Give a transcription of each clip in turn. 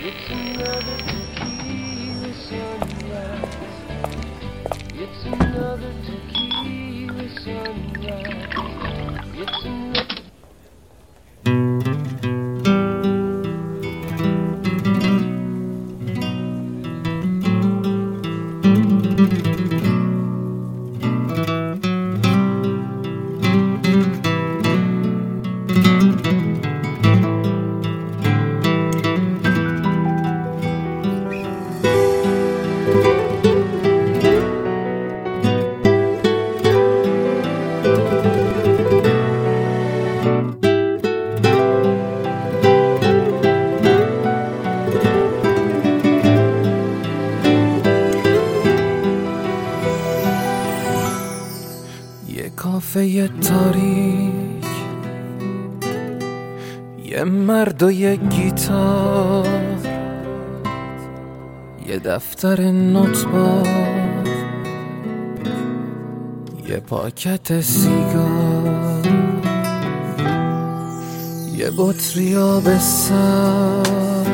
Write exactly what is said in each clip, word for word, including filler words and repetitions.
It's another tequila sunrise. It's another tequila sunrise. It's another. یه کافه تاریک، یه مرد و یه گیتار، یه دفتر نوت‌بار، یه پاکت سیگار، یه بطری آب سر،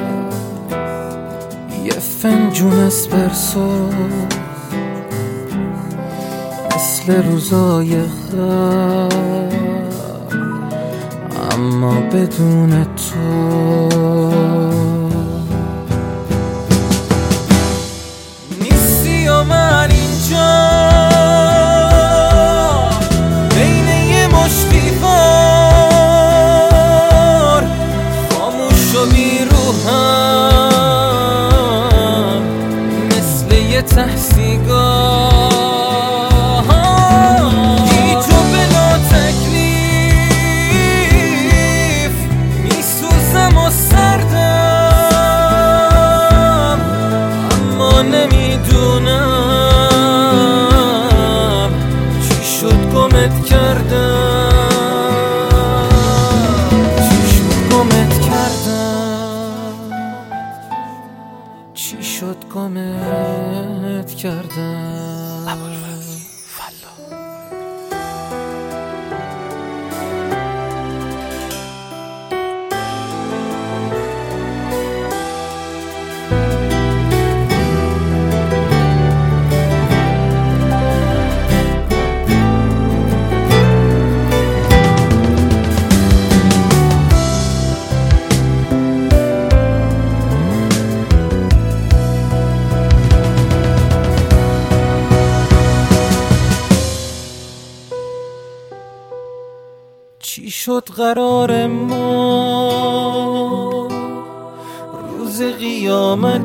یه فنجون اسپرسو مثل روزای خر، اما بدون تو. نیستی و من اینجا بین یه مشتی بار، خاموش و بی روحم مثل یه ته سیگار. نمیدونم چی شد گمت کردم، چی شد گمت کردم، چی شد گمت کردم. ابوالفضل فلا. چی شد قرار ما روز قیامت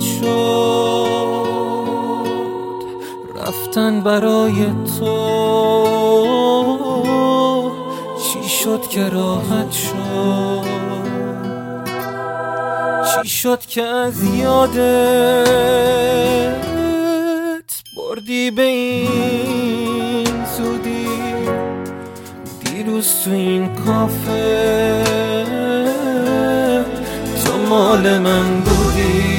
شد، رفتن برای تو چی شد که راحت شد، چی شد که از یادت بردی به این زودی. دیروز تو این کافه تو مال من بودی،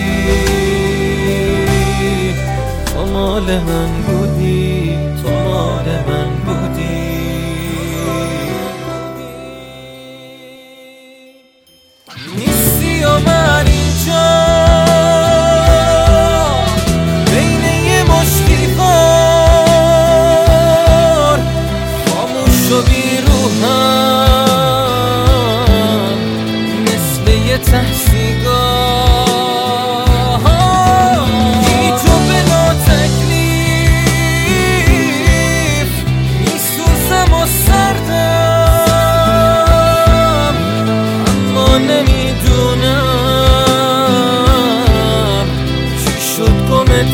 تو مال من بودی، تو مال من بودی. نیستی و من اینجا بین یه مشتی بار، خاموش و بی روحم مثل یه ته سیگار. بی تو بلا تکلیف میسوزم و سردم، اما نمیدونم چی شد گمت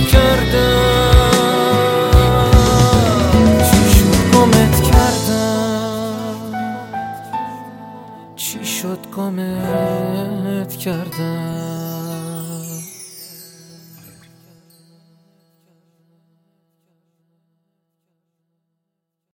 کردم، چی شد گمت کردم، چی شد گمت کردم.